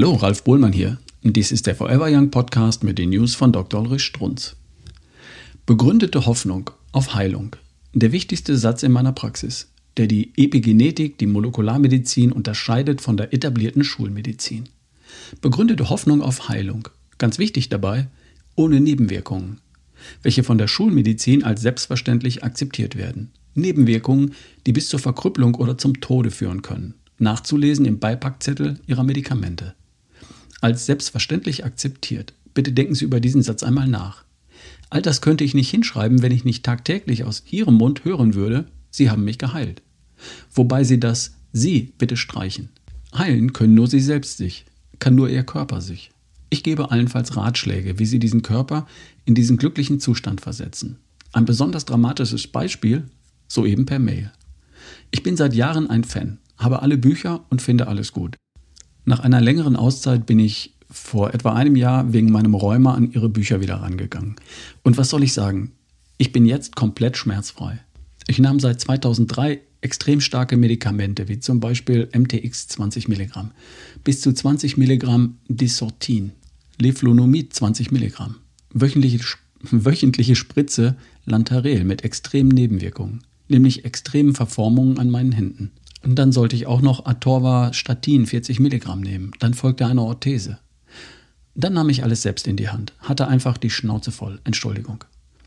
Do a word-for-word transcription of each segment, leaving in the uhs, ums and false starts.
Hallo, Ralf Bohlmann hier. Dies ist der Forever Young Podcast mit den News von Doktor Ulrich Strunz. Begründete Hoffnung auf Heilung. Der wichtigste Satz in meiner Praxis, der die Epigenetik, die Molekularmedizin unterscheidet von der etablierten Schulmedizin. Begründete Hoffnung auf Heilung. Ganz wichtig dabei, ohne Nebenwirkungen, welche von der Schulmedizin als selbstverständlich akzeptiert werden. Nebenwirkungen, die bis zur Verkrüppelung oder zum Tode führen können. Nachzulesen im Beipackzettel Ihrer Medikamente. Als selbstverständlich akzeptiert. Bitte denken Sie über diesen Satz einmal nach. All das könnte ich nicht hinschreiben, wenn ich nicht tagtäglich aus Ihrem Mund hören würde, Sie haben mich geheilt. Wobei Sie das Sie bitte streichen. Heilen können nur Sie selbst sich, kann nur Ihr Körper sich. Ich gebe allenfalls Ratschläge, wie Sie diesen Körper in diesen glücklichen Zustand versetzen. Ein besonders dramatisches Beispiel, soeben per Mail. Ich bin seit Jahren ein Fan, habe alle Bücher und finde alles gut. Nach einer längeren Auszeit bin ich vor etwa einem Jahr wegen meinem Rheuma an Ihre Bücher wieder rangegangen. Und was soll ich sagen? Ich bin jetzt komplett schmerzfrei. Ich nahm seit zweitausenddrei extrem starke Medikamente, wie zum Beispiel M T X zwanzig Milligramm, bis zu zwanzig Milligramm Disortin, Leflunomid zwanzig Milligramm, wöchentliche, wöchentliche Spritze Lantarel mit extremen Nebenwirkungen, nämlich extremen Verformungen an meinen Händen. Und dann sollte ich auch noch Atorvastatin vierzig Milligramm nehmen. Dann folgte eine Orthese. Dann nahm ich alles selbst in die Hand. Hatte einfach die Schnauze voll. Entschuldigung.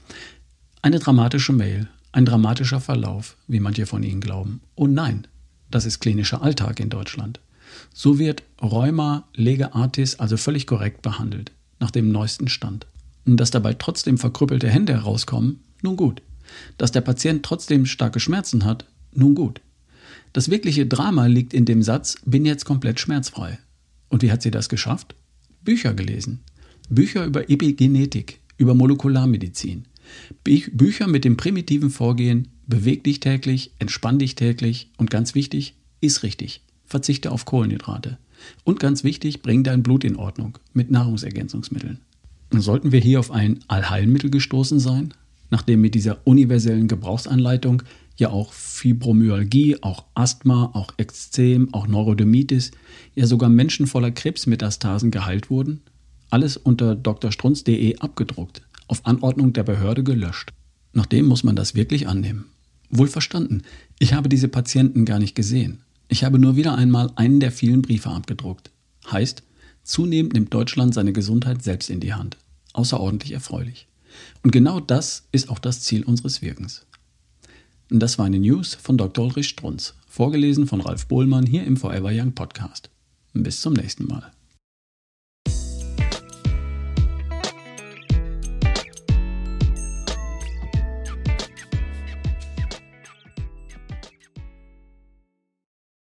Eine dramatische Mail. Ein dramatischer Verlauf, wie manche von Ihnen glauben. Oh nein, das ist klinischer Alltag in Deutschland. So wird Rheuma lege artis also völlig korrekt behandelt. Nach dem neuesten Stand. Und dass dabei trotzdem verkrüppelte Hände herauskommen, nun gut. Dass der Patient trotzdem starke Schmerzen hat, nun gut. Das wirkliche Drama liegt in dem Satz, bin jetzt komplett schmerzfrei. Und wie hat sie das geschafft? Bücher gelesen. Bücher über Epigenetik, über Molekularmedizin. Bü- Bücher mit dem primitiven Vorgehen, beweg dich täglich, entspann dich täglich und ganz wichtig, iss richtig. Verzichte auf Kohlenhydrate. Und ganz wichtig, bring dein Blut in Ordnung mit Nahrungsergänzungsmitteln. Sollten wir hier auf ein Allheilmittel gestoßen sein, nachdem mit dieser universellen Gebrauchsanleitung ja auch Fibromyalgie, auch Asthma, auch Ekzem, auch Neurodermitis, ja sogar Menschen voller Krebsmetastasen geheilt wurden? Alles unter d r strunz punkt de abgedruckt, auf Anordnung der Behörde gelöscht. Nachdem muss man das wirklich annehmen. Wohl verstanden, ich habe diese Patienten gar nicht gesehen. Ich habe nur wieder einmal einen der vielen Briefe abgedruckt. Heißt, zunehmend nimmt Deutschland seine Gesundheit selbst in die Hand. Außerordentlich erfreulich. Und genau das ist auch das Ziel unseres Wirkens. Und das war eine News von Doktor Ulrich Strunz, vorgelesen von Ralf Bohlmann hier im Forever Young Podcast. Bis zum nächsten Mal.